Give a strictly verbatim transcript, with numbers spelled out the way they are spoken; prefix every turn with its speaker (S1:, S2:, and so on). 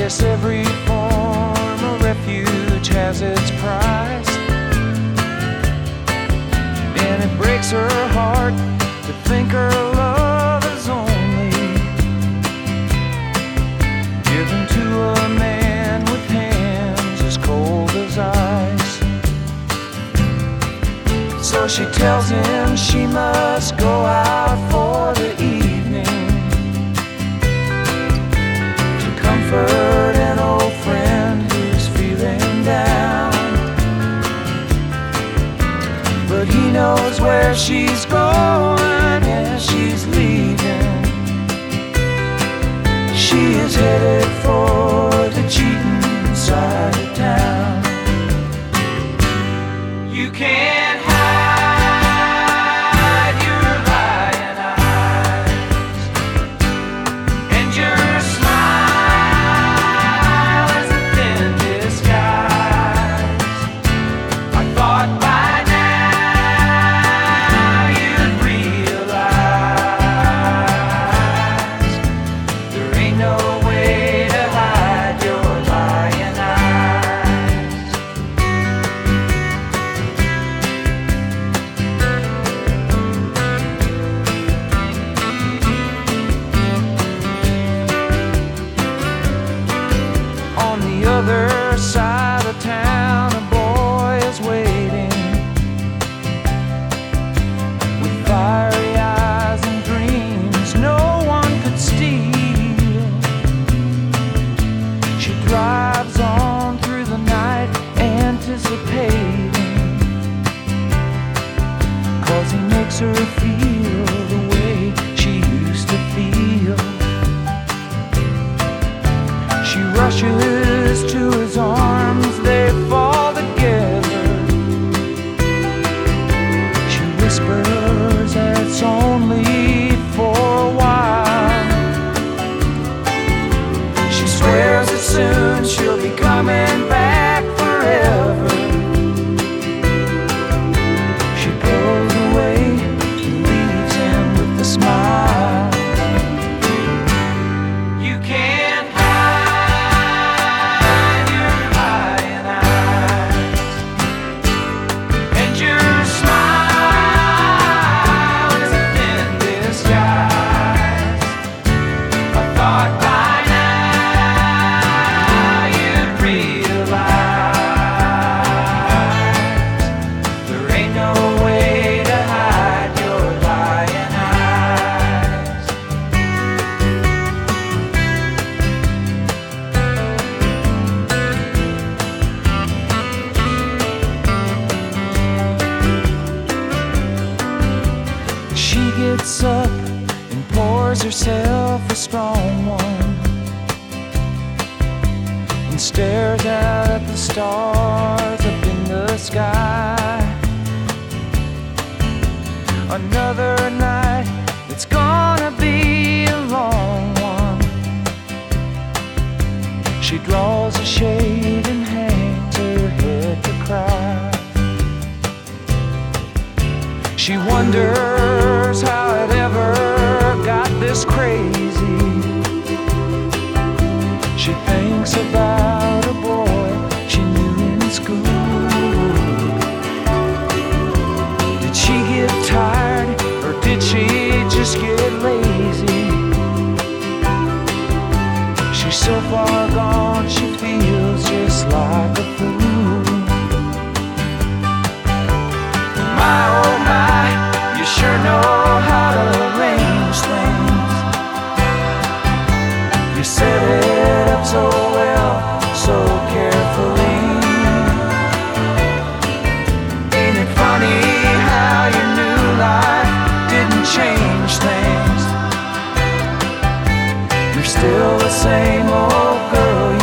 S1: guess every form of refuge has its price, and it breaks her heart to think her love is only given to a man with hands as cold as ice. So she tells him she must go out for the evening to comfort an old friend who's feeling down. But he knows where she's going, yeah, she's leaving. She is headed for the cheating side of town. You can't hide your lying eyes, and your smile is a thin disguise. I thought by now you'd realize there ain't no way to hide your lying eyes. On the other side of town, a boy is waiting with fiery eyes and dreams no one could steal. She drives on through the night, anticipating, 'cause he makes her feel the way she used to feel. She rushes to his arms, they fall together. She whispers that it's only for a while. She swears that soon she'll be coming back forever. She goes away and leaves him with a smile. You can't hide your lying eyes, and your smile is a thin disguise. I thought by now you'd realize there ain't no way to hide your lying eyes. She gets up and pours herself a strong one and stares out at the stars up in the sky. Another night, it's gonna be a long one. She draws a shade and hangs her head to cry. She wonders how it ever got this crazy. She thinks about a boy she knew in school. Did she get tired, or did she just get lazy? She's so far gone, she feels just like a fool. My oh my, you sure know how to arrange things. You set it up so well, so carefully. Ain't it funny how your new life didn't change things? You're still the same old girl